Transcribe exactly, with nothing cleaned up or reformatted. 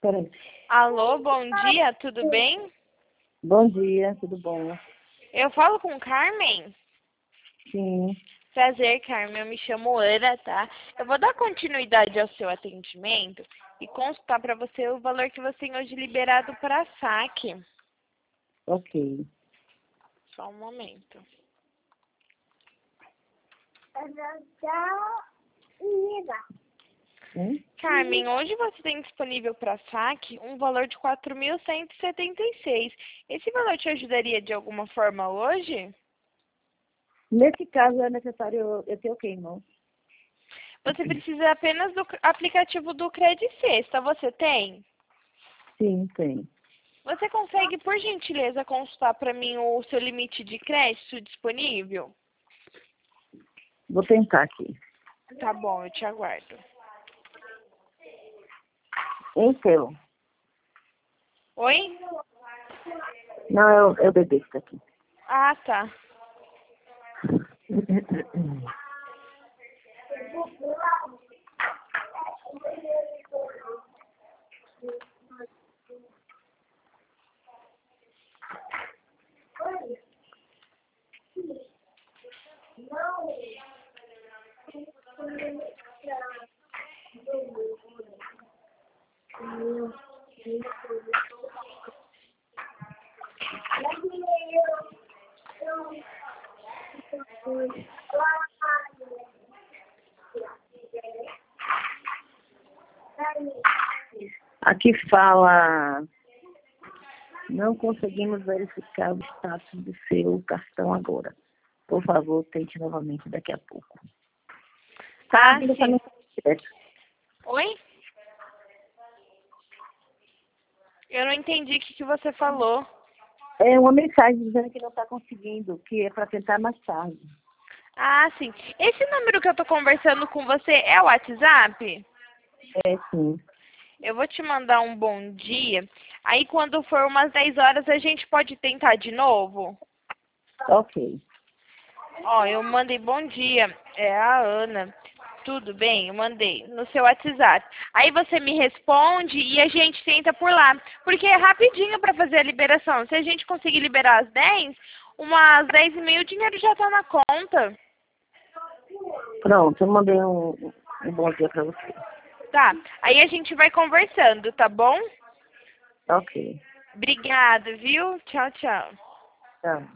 peraí. Alô, bom dia, tudo bem? Bom dia, tudo bom? Eu falo com Carmen? Sim, Prazer, Carmen, eu me chamo Ana, tá? Eu vou dar continuidade ao seu atendimento e consultar para você o valor que você tem hoje liberado para saque. ok. Só um momento. Hum? Carmen, hoje você tem disponível para saque um valor de quatro mil cento e setenta e seis. Esse valor te ajudaria de alguma forma hoje? Nesse caso é necessário eu, eu ter o quê, irmão? Você precisa apenas do c- aplicativo do Credit Sexta. Você tem? Sim, tem. Você consegue, por gentileza, consultar para mim o seu limite de crédito disponível? Vou tentar aqui. Tá bom, eu te aguardo. Em seu. Oi? Não, é o, é o bebê que está aqui. Ah, tá. Aqui fala, não conseguimos verificar o status do seu cartão agora. Por favor, tente novamente daqui a pouco. Tá, Ah, ainda tá sim. no processo. Oi? Eu não entendi o que, que você falou. É uma mensagem dizendo que não está conseguindo, que é para tentar mais tarde. Ah, sim. Esse número que eu tô conversando com você é o WhatsApp? É, sim. Eu vou te mandar um bom dia. Aí quando for umas dez horas a gente pode tentar de novo? Ok. Ó, eu mandei bom dia. É a Ana. Tudo bem? Eu mandei no seu WhatsApp. Aí você me responde e a gente tenta por lá. Porque é rapidinho para fazer a liberação. Se a gente conseguir liberar às dez, umas dez e meia o dinheiro já tá na conta. Pronto, eu mandei um, um bom dia para você. Tá. Aí a gente vai conversando, tá bom? Ok. Obrigada, viu? Tchau, tchau. Tchau.